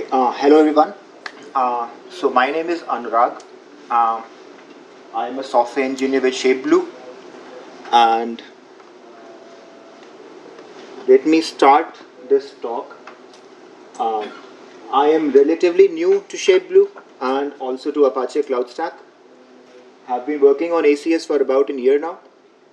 Hello everyone. So my name is Anurag. Uh, I am a software engineer with ShapeBlue, and let me start this talk. Uh, I am relatively new to ShapeBlue and also to Apache Cloud Stack. Have been working on ACS for about a year now.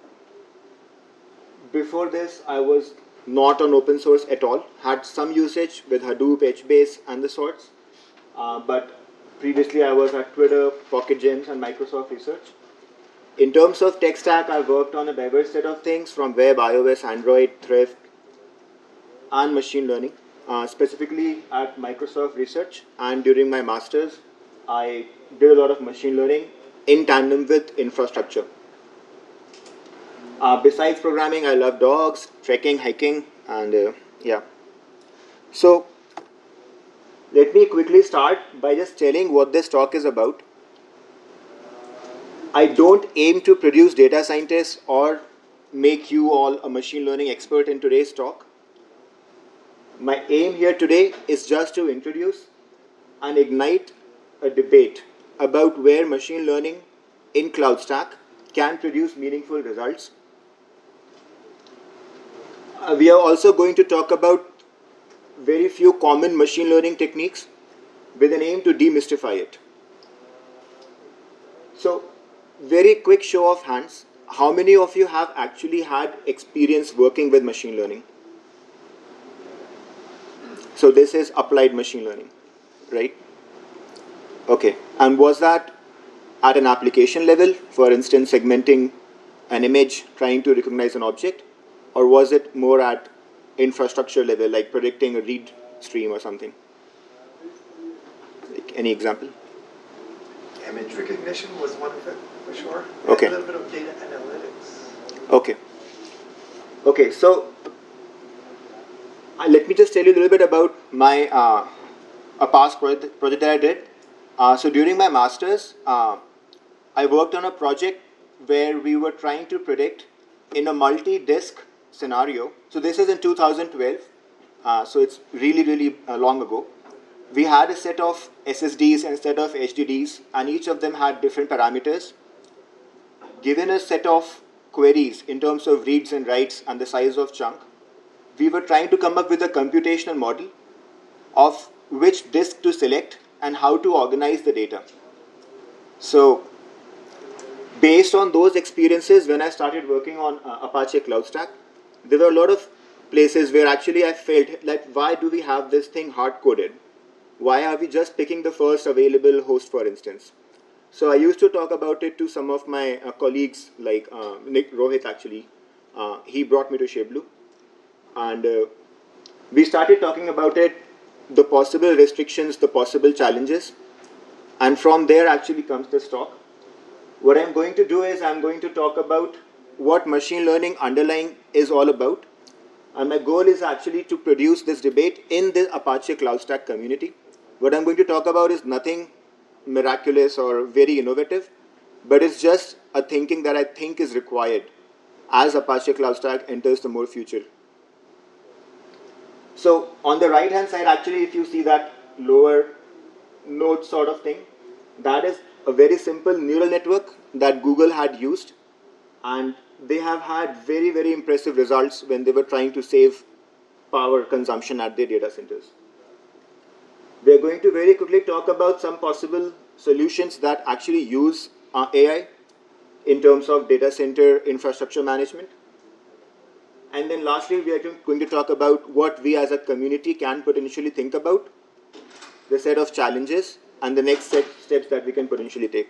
Before this, I was not on open source at all. Had some usage with Hadoop, HBase, and the sorts. But previously, I was at Twitter, Pocket Gems, and Microsoft Research. In terms of tech stack, I've worked on a diverse set of things from web, iOS, Android, Thrift, and machine learning. Specifically at Microsoft Research and during my master's, I did a lot of machine learning in tandem with infrastructure. Besides programming, I love dogs, trekking, hiking, and yeah. So let me quickly start by just telling what this talk is about. I don't aim to produce data scientists or make you all a machine learning expert in today's talk. My aim here today is just to introduce and ignite a debate about where machine learning in Cloud Stack can produce meaningful results. We are also going to talk about very few common machine learning techniques with an aim to demystify it. So, very quick show of hands. How many of you have actually had experience working with machine learning? So this is applied machine learning, right? Okay, and was that at an application level, for instance, segmenting an image, trying to recognize an object, or was it more at infrastructure level, like predicting a read stream or something? Like any example? Image recognition was one of it, for sure. Okay. And a little bit of data analytics. Okay. Okay, so let me just tell you a little bit about my a past project that I did. So during my master's, I worked on a project where we were trying to predict in a multi-disk scenario. So this is in 2012, so it's really long ago. We had a set of SSDs and a set of HDDs, and each of them had different parameters. Given a set of queries in terms of reads and writes and the size of chunk, we were trying to come up with a computational model of which disk to select and how to organize the data. So, based on those experiences, when I started working on Apache Cloud Stack, there were a lot of places where actually I felt like, why do we have this thing hard-coded? Why are we just picking the first available host, for instance? So I used to talk about it to some of my colleagues, like Nick Rohit actually. He brought me to ShapeBlue. And we started talking about it, the possible restrictions, the possible challenges. And from there actually comes this talk. What I'm going to do is I'm going to talk about what machine learning underlying is all about. And my goal is actually to produce this debate in the Apache Cloud Stack community. What I'm going to talk about is nothing miraculous or very innovative, but it's just a thinking that I think is required as Apache Cloud Stack enters the more future. So on the right hand side, actually, if you see that lower node sort of thing, that is a very simple neural network that Google had used, and they have had very impressive results when they were trying to save power consumption at their data centers. We are going to very quickly talk about some possible solutions that actually use AI in terms of data center infrastructure management. And then lastly, we are going to talk about what we as a community can potentially think about, the set of challenges, and the next steps that we can potentially take.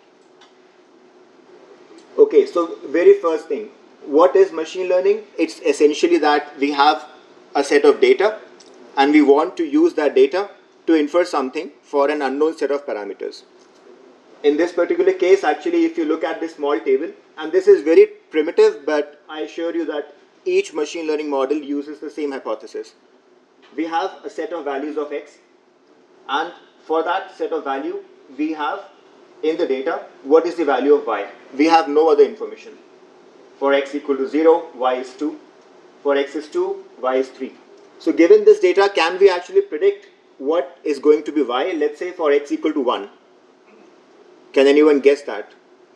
Okay, so very first thing, what is machine learning? It's essentially that we have a set of data, and we want to use that data to infer something for an unknown set of parameters. In this particular case, actually, if you look at this small table, and this is very primitive, but I assure you that each machine learning model uses the same hypothesis. We have a set of values of x, and for that set of value, we have in the data, what is the value of y? We have no other information. For x equal to 0, y is 2. For x is 2, y is 3. So given this data, can we actually predict what is going to be y, let's say for x equal to 1. Can anyone guess that?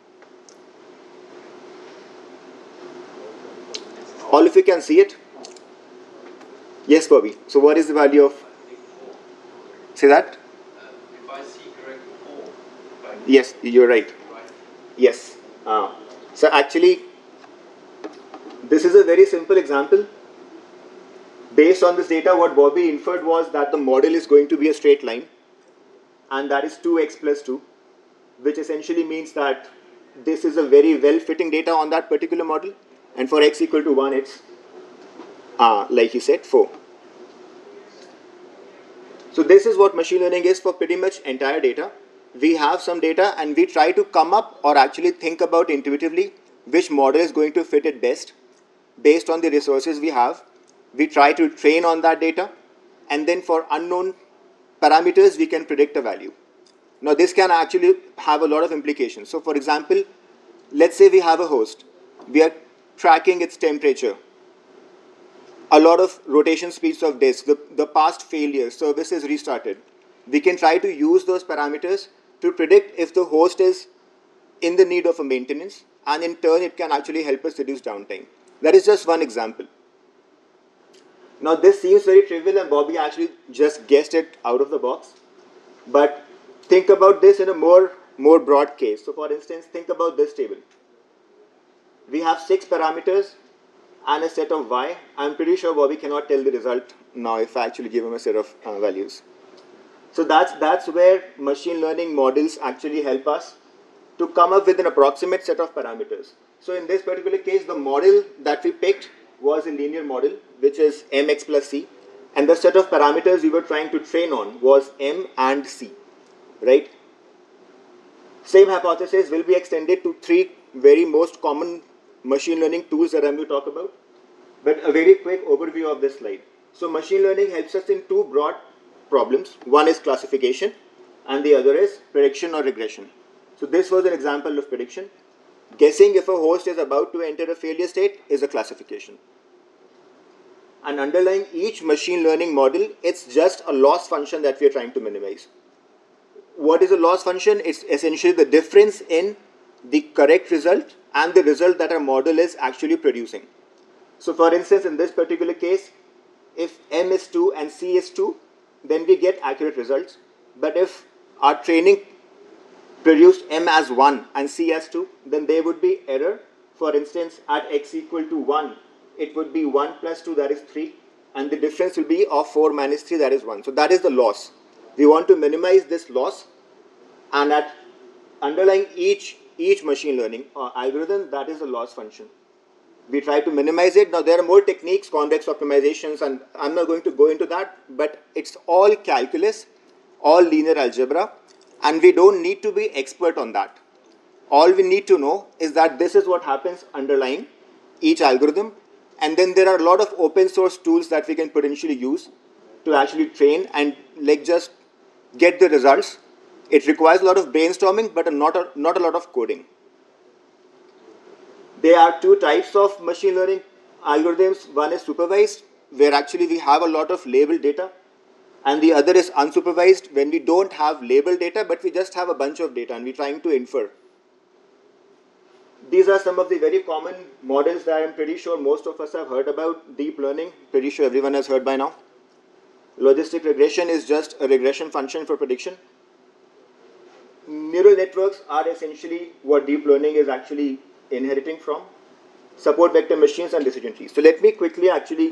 All of you can see it? Yes, Bobby. So what is the value of, say that? If I see correct 4. Right? Yes, you're right. Yes. So actually, this is a very simple example. Based on this data, what Bobby inferred was that the model is going to be a straight line, and that is 2x plus 2, which essentially means that this is a very well-fitting data on that particular model, and for x equal to 1, it's, like he said, 4. So this is what machine learning is for pretty much entire data. We have some data, and we try to come up or actually think about intuitively which model is going to fit it best based on the resources we have. We try to train on that data, and then for unknown parameters, we can predict a value. Now, this can actually have a lot of implications. So, for example, let's say we have a host. We are tracking its temperature, a lot of rotation speeds of disk, the past failures, service is restarted. We can try to use those parameters to predict if the host is in the need of a maintenance, and in turn, it can actually help us reduce downtime. That is just one example. Now, this seems very trivial, and Bobby actually just guessed it out of the box. But think about this in a more broad case. So, for instance, think about this table. We have 6 parameters and a set of y. I'm pretty sure Bobby cannot tell the result now if I actually give him a set of values. So that's where machine learning models actually help us to come up with an approximate set of parameters. So in this particular case, the model that we picked was a linear model, which is mx plus c, and the set of parameters we were trying to train on was m and c, right? Same hypothesis will be extended to 3 very most common machine learning tools that I'm going to talk about. But a very quick overview of this slide. So machine learning helps us in 2 broad problems. One is classification, and the other is prediction or regression. So this was an example of prediction. Guessing if a host is about to enter a failure state is a classification. And underlying each machine learning model, it's just a loss function that we are trying to minimize. What is a loss function? It's essentially the difference in the correct result and the result that our model is actually producing. So for instance, in this particular case, if m is 2 and c is 2, then we get accurate results. But if our training produced m as 1 and c as 2, then there would be error. For instance, at x equal to 1, it would be 1 plus 2, that is 3, and the difference will be of 4 minus 3, that is 1. So that is the loss. We want to minimize this loss, and at underlying each machine learning algorithm, that is the loss function. We try to minimize it. Now there are more techniques, convex optimizations, and I'm not going to go into that, but it's all calculus, all linear algebra, and we don't need to be expert on that. All we need to know is that this is what happens underlying each algorithm, and then there are a lot of open source tools that we can potentially use to actually train and like just get the results. It requires a lot of brainstorming, but not a lot of coding. There are 2 types of machine learning algorithms. One is supervised, where actually we have a lot of labeled data, and the other is unsupervised, when we don't have labeled data, but we just have a bunch of data and we're trying to infer. These are some of the very common models that I'm pretty sure most of us have heard about. Deep learning, pretty sure everyone has heard by now. Logistic regression is just a regression function for prediction. Neural networks are essentially what deep learning is actually inheriting from. Support vector machines and decision trees. So let me quickly actually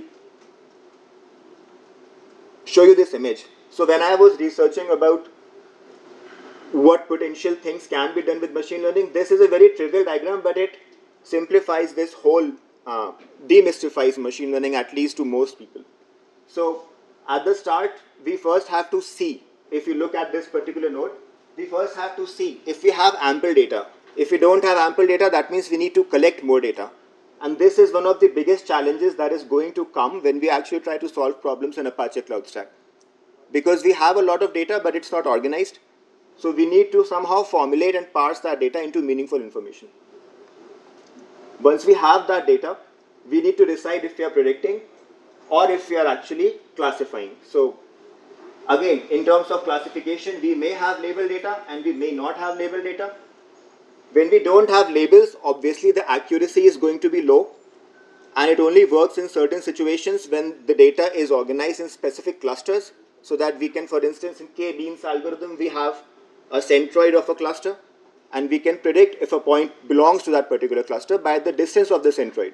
show you this image. So when I was researching about what potential things can be done with machine learning, this is a very trivial diagram, but it simplifies this whole, demystifies machine learning, at least to most people. So at the start, we first have to see, if you look at this particular node, we first have to see if we have ample data. If we don't have ample data, that means we need to collect more data. And this is one of the biggest challenges that is going to come when we actually try to solve problems in Apache Cloud Stack. Because we have a lot of data, but it's not organized. So we need to somehow formulate and parse that data into meaningful information. Once we have that data, we need to decide if we are predicting or if we are actually classifying. So Again, in terms of classification, we may have label data and we may not have label data. When we don't have labels, obviously the accuracy is going to be low, and it only works in certain situations when the data is organized in specific clusters, so that we can, for instance, in K-Beans algorithm, we have a centroid of a cluster, and we can predict if a point belongs to that particular cluster by the distance of the centroid.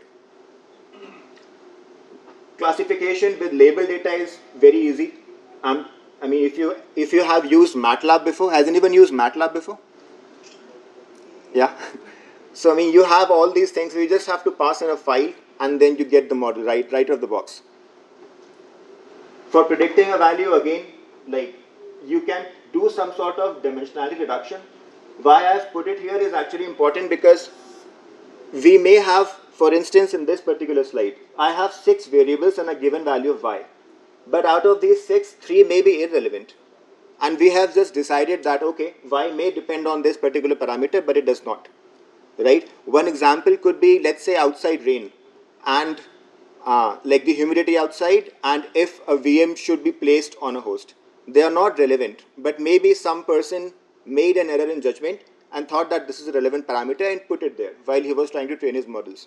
Classification with label data is very easy. I mean, if you have used MATLAB before, has anyone used MATLAB before? Yeah. So I mean, you have all these things. You just have to pass in a file, and then you get the model right out of the box. For predicting a value, again, like you can do some sort of dimensionality reduction. Why I've put it here is actually important because we may have, for instance, in this particular slide, I have 6 variables and a given value of y. But out of these 6, 3 may be irrelevant. And we have just decided that, okay, y may depend on this particular parameter, but it does not. Right? One example could be, let's say, outside rain, and like the humidity outside, and if a VM should be placed on a host. They are not relevant, but maybe some person made an error in judgment and thought that this is a relevant parameter and put it there while he was trying to train his models.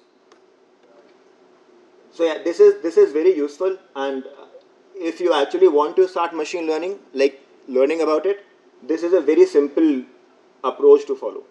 So yeah, this is very useful, and if you actually want to start machine learning, like learning about it, this is a very simple approach to follow.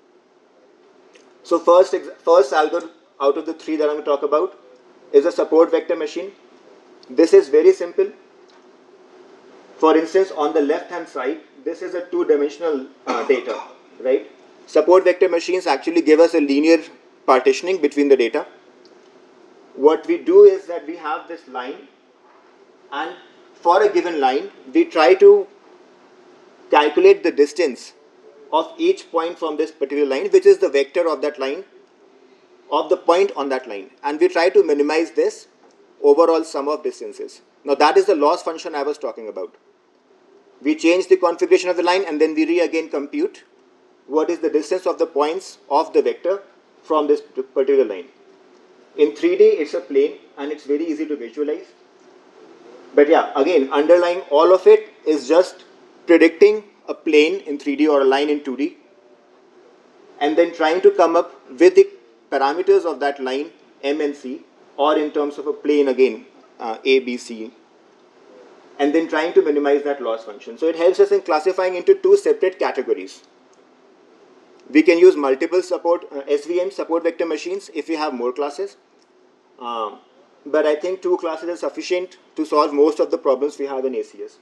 So first algorithm out of the 3 that I'm going to talk about is a support vector machine. This is very simple. For instance, on the left hand side, this is a 2-dimensional data, right? Support vector machines actually give us a linear partitioning between the data. What we do is that we have this line, and for a given line, we try to calculate the distance of each point from this particular line, which is the vector of that line, of the point on that line. And we try to minimize this overall sum of distances. Now that is the loss function I was talking about. We change the configuration of the line, and then we again compute what is the distance of the points of the vector from this particular line. In 3D, it's a plane, and it's very easy to visualize. But yeah, again, underlying all of it is just predicting a plane in 3D or a line in 2D, and then trying to come up with the parameters of that line, M and C, or in terms of a plane again, A, B, C, and then trying to minimize that loss function. So it helps us in classifying into 2 separate categories. We can use multiple support, SVM support vector machines if we have more classes. But I think 2 classes are sufficient to solve most of the problems we have in ACS.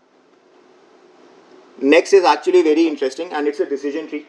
Next is actually very interesting, and it's a decision tree.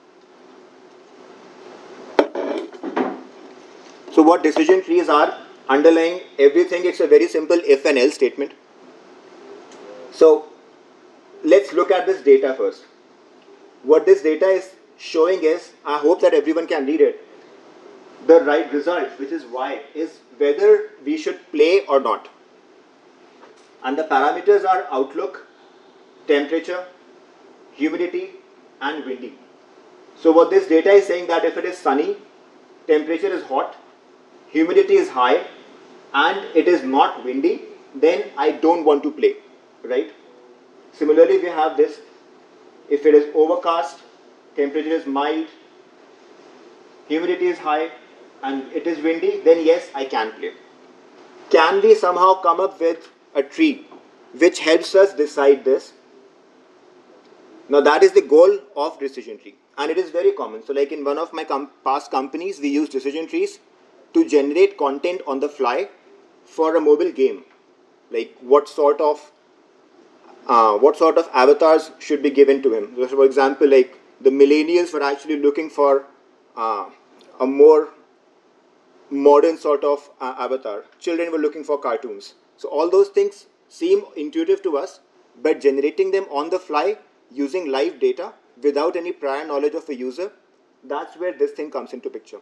So what decision trees are, underlying everything, it's a very simple if and else statement. So let's look at this data first. What this data is showing is, I hope that everyone can read it, the right result, which is y, is whether we should play or not. And the parameters are outlook, temperature, humidity, and windy. So what this data is saying, that if it is sunny, temperature is hot, humidity is high, and it is not windy, then I don't want to play, right? Similarly, we have this, if it is overcast, temperature is mild, humidity is high, and it is windy, then yes, I can play. Can we somehow come up with a tree which helps us decide this? Now that is the goal of decision tree, and it is very common. So like in one of my past companies, we use decision trees to generate content on the fly for a mobile game. Like what sort of avatars should be given to him. So for example, like the millennials were actually looking for a more modern sort of avatar. Children were looking for cartoons. So all those things seem intuitive to us, but generating them on the fly using live data without any prior knowledge of a user, that's where this thing comes into picture.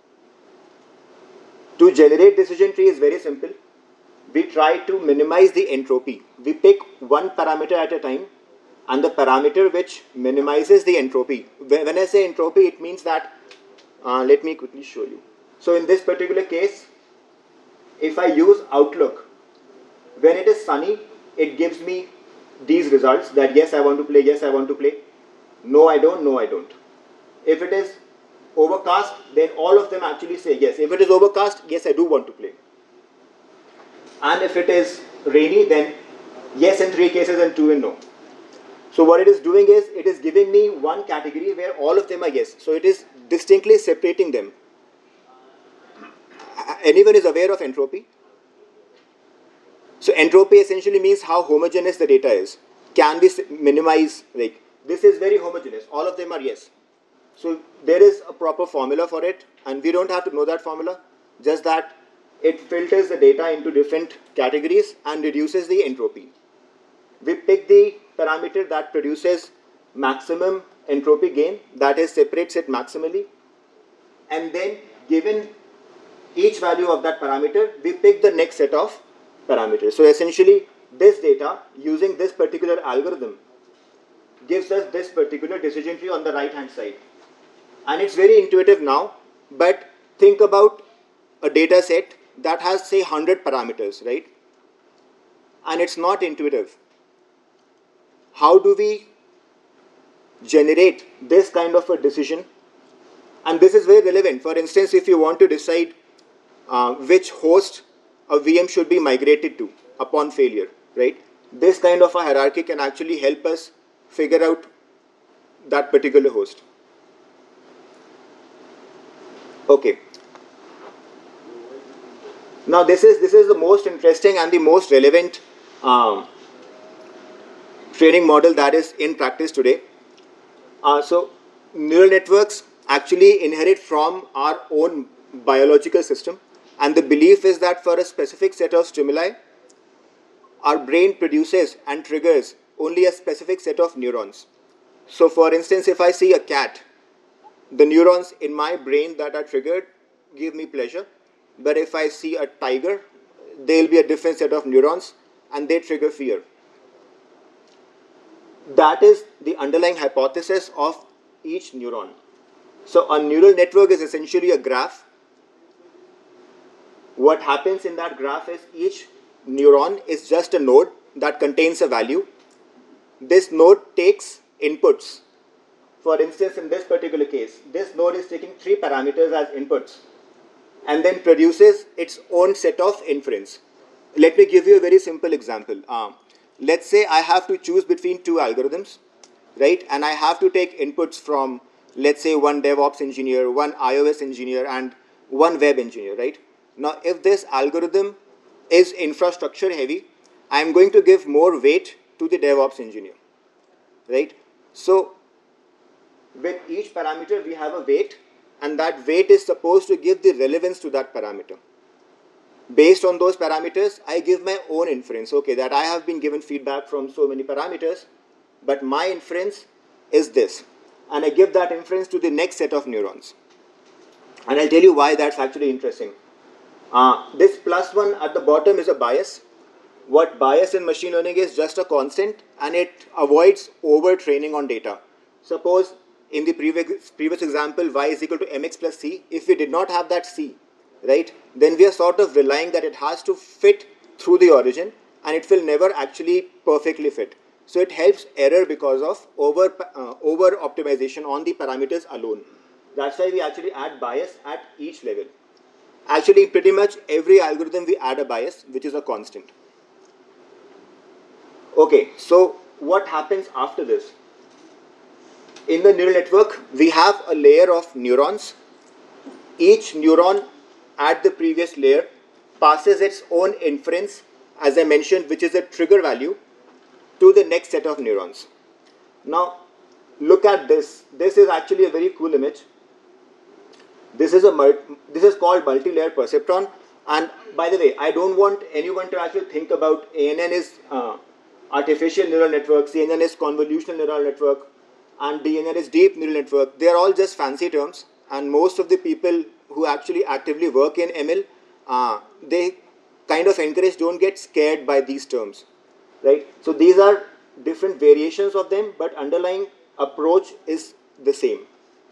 To generate decision tree is very simple. We try to minimize the entropy. We pick one parameter at a time, and the parameter which minimizes the entropy. When I say entropy, it means that, let me quickly show you. So in this particular case, if I use outlook, when it is sunny, it gives me these results that yes, I want to play, yes, I want to play, no, I don't, no, I don't. If it is overcast, then all of them actually say yes. If it is overcast, yes, I do want to play. And if it is rainy, then yes in 3 cases and 2 in no. So what it is doing is, it is giving me one category where all of them are yes. So it is distinctly separating them. Anyone is aware of entropy? So entropy essentially means how homogeneous the data is. Can we minimize, like, this is very homogeneous, all of them are yes. So there is a proper formula for it, and we don't have to know that formula, just that it filters the data into different categories and reduces the entropy. We pick the parameter that produces maximum entropy gain, that is, separates it maximally, and then given each value of that parameter, we pick the next set of parameters. So essentially, this data, using this particular algorithm, gives us this particular decision tree on the right hand side. And it's very intuitive now, but think about a data set that has, say, 100 parameters, right? And it's not intuitive. How do we generate this kind of a decision? And this is very relevant. For instance, if you want to decide which host a VM should be migrated to upon failure, right? This kind of a hierarchy can actually help us figure out that particular host. Okay. Now this is the most interesting and the most relevant training model that is in practice today. So neural networks actually inherit from our own biological system, and the belief is that for a specific set of stimuli, our brain produces and triggers only a specific set of neurons. So for instance, if I see a cat, the neurons in my brain that are triggered give me pleasure, but if I see a tiger, there will be a different set of neurons and they trigger fear. That is the underlying hypothesis of each neuron. So a neural network is essentially a graph. What happens in that graph is each neuron is just a node that contains a value. This node takes inputs. For instance, in this particular case, this node is taking 3 parameters as inputs and then produces its own set of inference. Let me give you a very simple example. Let's say I have to choose between 2 algorithms, right? And I have to take inputs from, let's say, one DevOps engineer, one iOS engineer, and one web engineer, right? Now, if this algorithm is infrastructure heavy, I am going to give more weight to the DevOps engineer, right? So with each parameter, we have a weight, and that weight is supposed to give the relevance to that parameter. Based on those parameters, I give my own inference, okay, that I have been given feedback from so many parameters, but my inference is this. And I give that inference to the next set of neurons. And I'll tell you why that's actually interesting. This +1 at the bottom is a bias. What bias in machine learning is just a constant, and it avoids overtraining on data. Suppose in the previous example, y is equal to mx plus c. If we did not have that c, right, then we are sort of relying that it has to fit through the origin, and it will never actually perfectly fit. So it helps error because of over optimization on the parameters alone. That's why we actually add bias at each level. Actually, pretty much every algorithm we add a bias, which is a constant. Okay, so what happens after this? In the neural network, we have a layer of neurons. Each neuron at the previous layer passes its own inference, as I mentioned, which is a trigger value, to the next set of neurons. Now, look at this. This is actually a very cool image. This is called multi-layer perceptron. And by the way, I don't want anyone to actually think about ANN is artificial neural network, CNN is convolutional neural network, and DNN is deep neural network. They are all just fancy terms, and most of the people who actually actively work in ML, they kind of encourage, don't get scared by these terms, right? So these are different variations of them, but underlying approach is the same.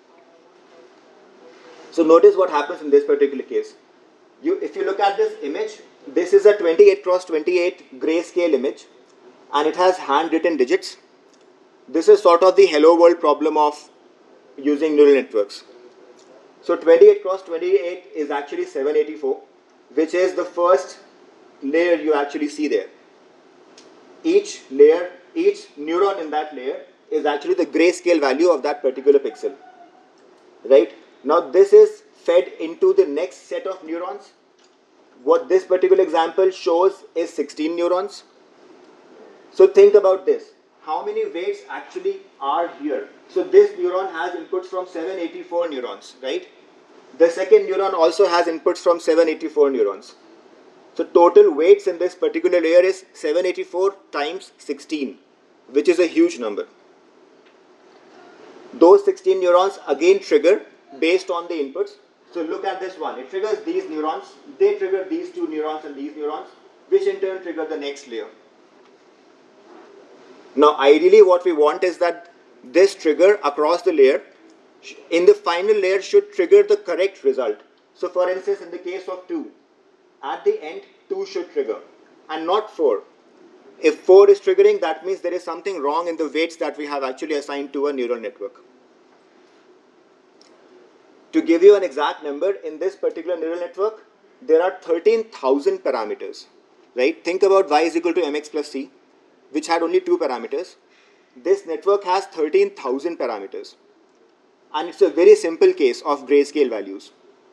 So notice what happens in this particular case. If you look at this image, this is a 28 cross 28 grayscale image. and it has handwritten digits. This is sort of the hello world problem of using neural networks. So 28 cross 28 is actually 784, which is the first layer you actually see there. Each layer, each neuron in that layer is actually the grayscale value of that particular pixel. Right? Now this is fed into the next set of neurons. What this particular example shows is 16 neurons. So think about this. How many weights actually are here? So this neuron has inputs from 784 neurons, right? The second neuron also has inputs from 784 neurons. So total weights in this particular layer is 784 times 16, which is a huge number. Those 16 neurons again trigger based on the inputs. So look at this one. It triggers these neurons. They trigger these two neurons and these neurons, which in turn trigger the next layer. Now ideally what we want is that this trigger across the layer in the final layer should trigger the correct result. So for instance, in the case of 2, at the end 2 should trigger and not 4. If 4 is triggering, that means there is something wrong in the weights that we have actually assigned to a neural network. To give you an exact number, in this particular neural network, there are 13,000 parameters. Right? Think about y is equal to mx plus c, which had only 2 parameters. This network has 13,000 parameters. And it's a very simple case of grayscale values.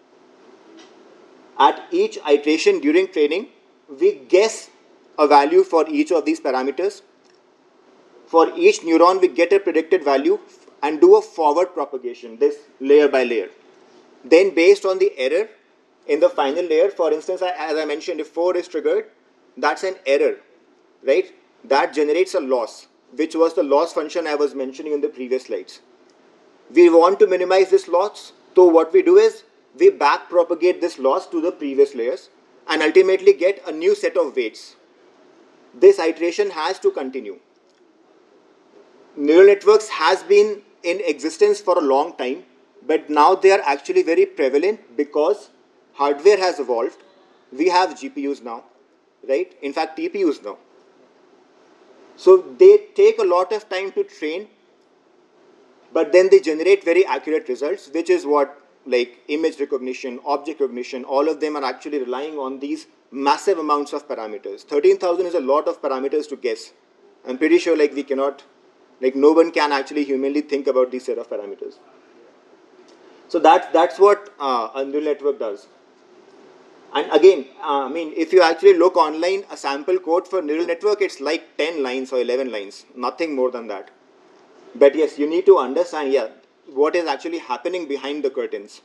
At each iteration during training, we guess a value for each of these parameters. For each neuron, we get a predicted value and do a forward propagation, this layer by layer. Then based on the error in the final layer, for instance, as I mentioned, if 4 is triggered, that's an error, right? That generates a loss, which was the loss function I was mentioning in the previous slides. We want to minimize this loss, so what we do is we back propagate this loss to the previous layers and ultimately get a new set of weights. This iteration has to continue. Neural networks has been in existence for a long time, but now they are actually very prevalent because hardware has evolved. We have GPUs now, right? In fact, TPUs now. So they take a lot of time to train, but then they generate very accurate results, which is what, like image recognition, object recognition, all of them are actually relying on these massive amounts of parameters. 13,000 is a lot of parameters to guess. I'm pretty sure like we cannot, like no one can actually humanly think about these set of parameters. So that's what a neural network does. And again, I mean, if you actually look online, a sample code for neural network, it's like 10 lines or 11 lines, nothing more than that. But yes, you need to understand, yeah, what is actually happening behind the curtains.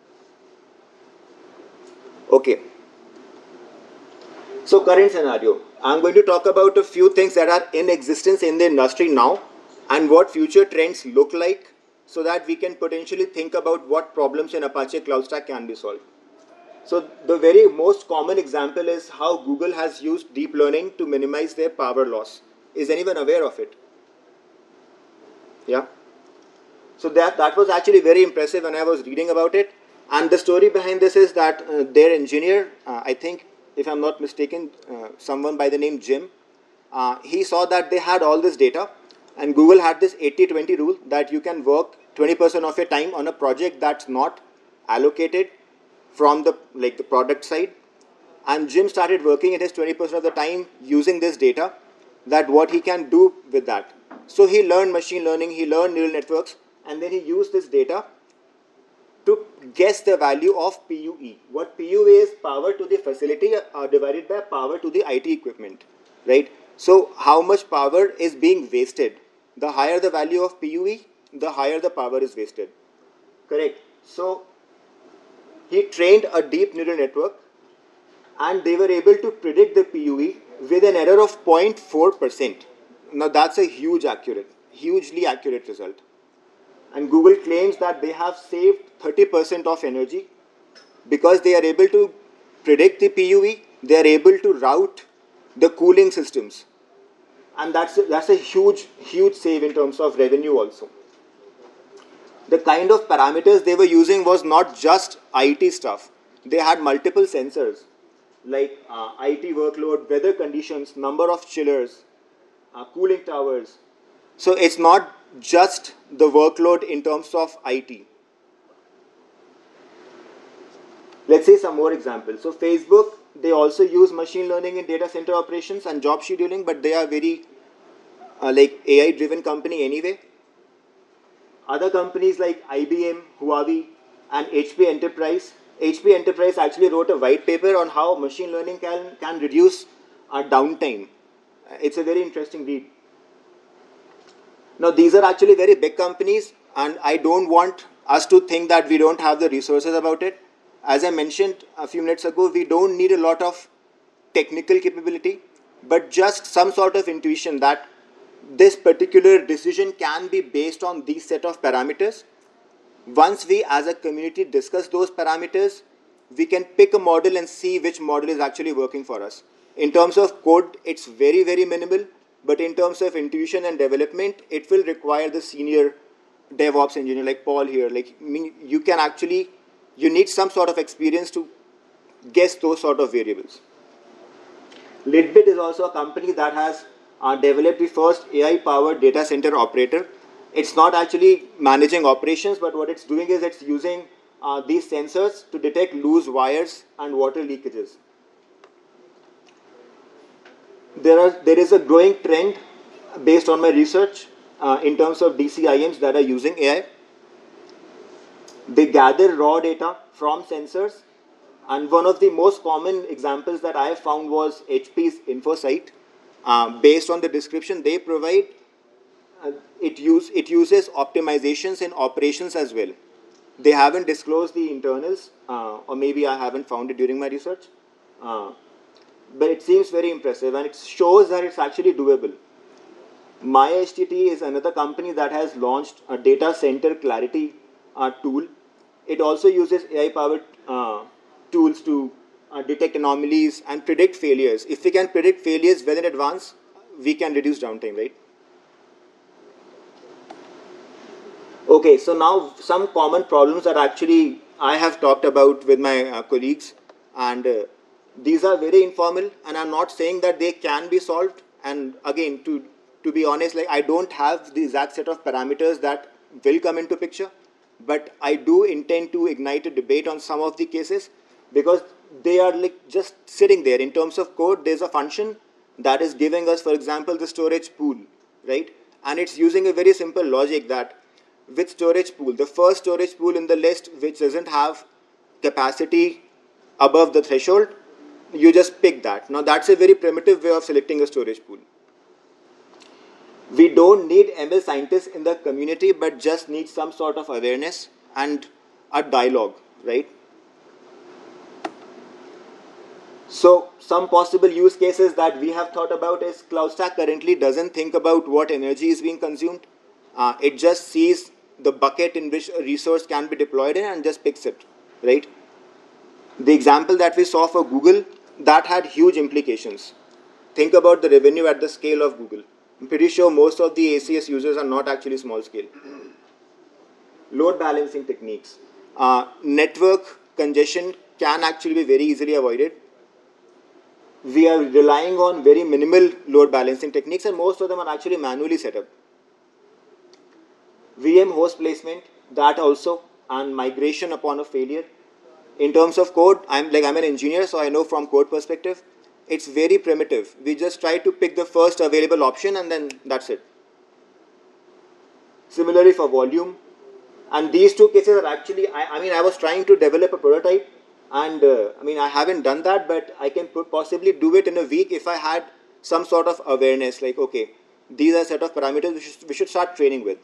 Okay. So current scenario. I'm going to talk about a few things that are in existence in the industry now and what future trends look like so that we can potentially think about what problems in Apache Cloud Stack can be solved. So the very most common example is how Google has used deep learning to minimize their power loss. Is anyone aware of it? Yeah. So that was actually very impressive when I was reading about it. And the story behind this is that their engineer, I think, if I'm not mistaken, someone by the name Jim, he saw that they had all this data, and Google had this 80-20 rule that you can work 20% of your time on a project that's not allocated from the product side. And Jim started working at his 20% of the time using this data, that what he can do with that. So he learned machine learning, he learned neural networks, and then he used this data to guess the value of PUE. What PUE is power to the facility divided by power to the IT equipment, right? So how much power is being wasted? The higher the value of PUE, the higher the power is wasted. Correct. So he trained a deep neural network and they were able to predict the PUE with an error of 0.4%. Now that's a hugely accurate result. And Google claims that they have saved 30% of energy because they are able to predict the PUE, they are able to route the cooling systems. And that's a huge save in terms of revenue also. The kind of parameters they were using was not just IT stuff. They had multiple sensors like IT workload, weather conditions, number of chillers, cooling towers. So it's not just the workload in terms of IT. Let's say some more examples. So Facebook, they also use machine learning in data center operations and job scheduling, but they are very like AI-driven company anyway. Other companies like IBM, Huawei, and HP Enterprise. HP Enterprise actually wrote a white paper on how machine learning can reduce downtime. It's a very interesting read. Now, these are actually very big companies, and I don't want us to think that we don't have the resources about it. As I mentioned a few minutes ago, we don't need a lot of technical capability, but just some sort of intuition that this particular decision can be based on these set of parameters. Once we as a community discuss those parameters, we can pick a model and see which model is actually working for us. In terms of code, it's very, very minimal, but in terms of intuition and development, it will require the senior DevOps engineer like Paul here. Like, you can actually, you need some sort of experience to guess those sort of variables. Litbit is also a company that has developed the first AI-powered data center operator. It's not actually managing operations, but what it's doing is it's using these sensors to detect loose wires and water leakages. There is a growing trend based on my research in terms of DCIMs that are using AI. They gather raw data from sensors, and one of the most common examples that I found was HP's InfoSight. Based on the description they provide, it uses optimizations in operations as well. They haven't disclosed the internals, or maybe I haven't found it during my research. But it seems very impressive, and it shows that it's actually doable. MyHTT is another company that has launched a data center clarity tool. It also uses AI-powered tools to detect anomalies and predict failures. If we can predict failures well in advance, we can reduce downtime, right? Okay, so now some common problems that actually I have talked about with my colleagues, and these are very informal, and I'm not saying that they can be solved. And again, to be honest, like, I don't have the exact set of parameters that will come into picture, but I do intend to ignite a debate on some of the cases, because they are like just sitting there. In terms of code, there's a function that is giving us, for example, the storage pool, right? And it's using a very simple logic that with storage pool, the first storage pool in the list which doesn't have capacity above the threshold, you just pick that. Now, that's a very primitive way of selecting a storage pool. We don't need ML scientists in the community, but just need some sort of awareness and a dialogue, right? So some possible use cases that we have thought about is CloudStack currently doesn't think about what energy is being consumed. It just sees the bucket in which a resource can be deployed in and just picks it, right? The example that we saw for Google, that had huge implications. Think about the revenue at the scale of Google. I'm pretty sure most of the ACS users are not actually small scale. Load balancing techniques. Network congestion can actually be very easily avoided. We are relying on very minimal load balancing techniques, and most of them are actually manually set up. VM host placement, that also, and migration upon a failure. In terms of code, I'm an engineer, so I know from code perspective, it's very primitive. We just try to pick the first available option, and then that's it. Similarly for volume, and these two cases are actually, I was trying to develop a prototype, and I haven't done that, but I can possibly do it in a week if I had some sort of awareness, like, okay, these are a set of parameters we should start training with.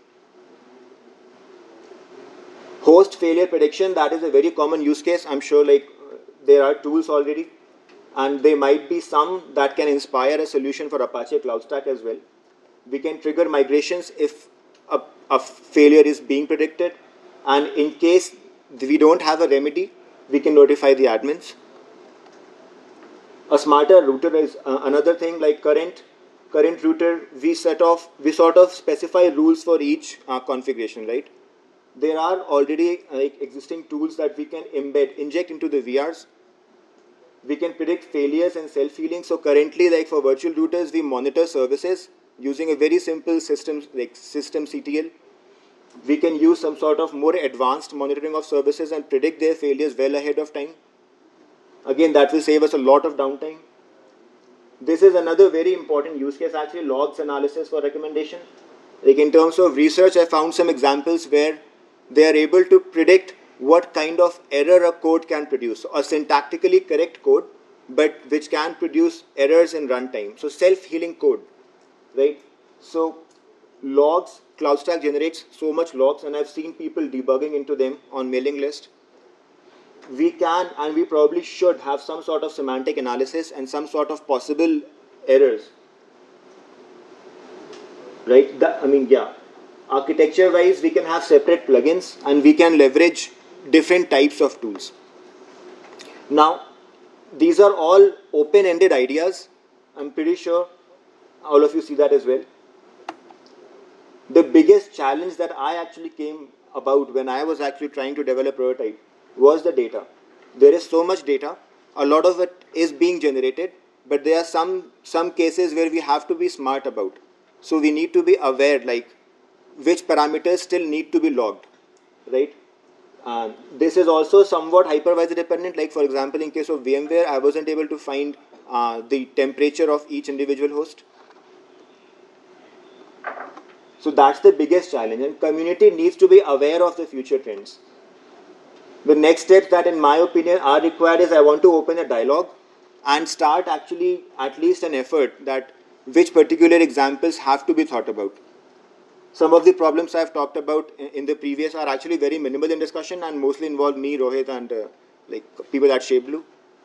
Host failure prediction, that is a very common use case. I'm sure there are tools already, and there might be some that can inspire a solution for Apache CloudStack as well. We can trigger migrations if a failure is being predicted, and in case we don't have a remedy, we can notify the admins. A smarter router is another thing. Like current router, we sort of specify rules for each configuration, right? There are already existing tools that we can inject into the VRs. We can predict failures and self-healing. So currently, for virtual routers, we monitor services using a very simple system like systemctl. We can use some sort of more advanced monitoring of services and predict their failures well ahead of time. Again, that will save us a lot of downtime. This is another very important use case, actually, logs analysis for recommendation. Like in terms of research, I found some examples where they are able to predict what kind of error a code can produce. So a syntactically correct code, but which can produce errors in runtime. So self-healing code, right? So logs, CloudStack generates so much logs, and I've seen people debugging into them on mailing list. We can and we probably should have some sort of semantic analysis and some sort of possible errors, right? Architecture-wise, we can have separate plugins and we can leverage different types of tools. Now, these are all open-ended ideas. I'm pretty sure all of you see that as well. The biggest challenge that I actually came about when I was actually trying to develop prototype was the data. There is so much data. A lot of it is being generated, but there are some cases where we have to be smart about. So we need to be aware, like, which parameters still need to be logged, right? This is also somewhat hypervisor dependent. Like, for example, in case of VMware, I wasn't able to find the temperature of each individual host. So that's the biggest challenge, and community needs to be aware of the future trends. The next steps that, in my opinion, are required is I want to open a dialogue and start actually at least an effort that which particular examples have to be thought about. Some of the problems I've talked about in the previous are actually very minimal in discussion and mostly involve me, Rohit, and like people at ShapeBlue.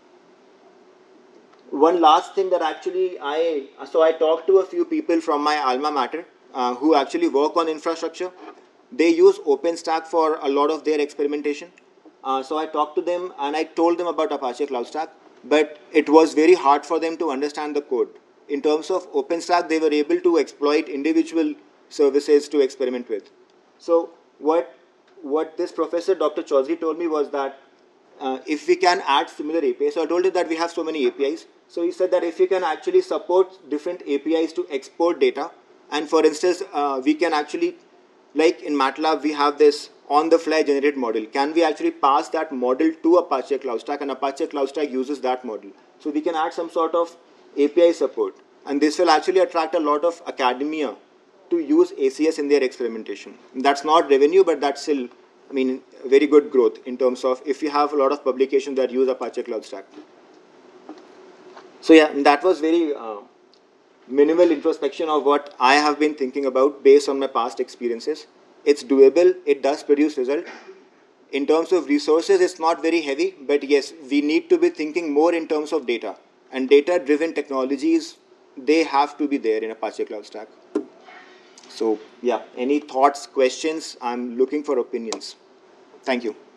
One last thing that actually I talked to a few people from my alma mater who actually work on infrastructure. They use OpenStack for a lot of their experimentation. So I talked to them and I told them about Apache CloudStack, but it was very hard for them to understand the code. In terms of OpenStack, they were able to exploit individual services to experiment with. So what this professor, Dr. Chaudhary, told me was that if we can add similar APIs, so I told him that we have so many APIs. So he said that if we can actually support different APIs to export data, and for instance, we can actually, like in MATLAB, we have this on-the-fly generated model. Can we actually pass that model to Apache CloudStack, and Apache CloudStack uses that model? So we can add some sort of API support, and this will actually attract a lot of academia to use ACS in their experimentation. That's not revenue, but that's still, I mean, very good growth in terms of if you have a lot of publications that use Apache CloudStack. So yeah, that was very minimal introspection of what I have been thinking about based on my past experiences. It's doable, it does produce result. In terms of resources, it's not very heavy, but yes, we need to be thinking more in terms of data. And data-driven technologies, they have to be there in Apache CloudStack. So yeah, any thoughts, questions? I'm looking for opinions. Thank you.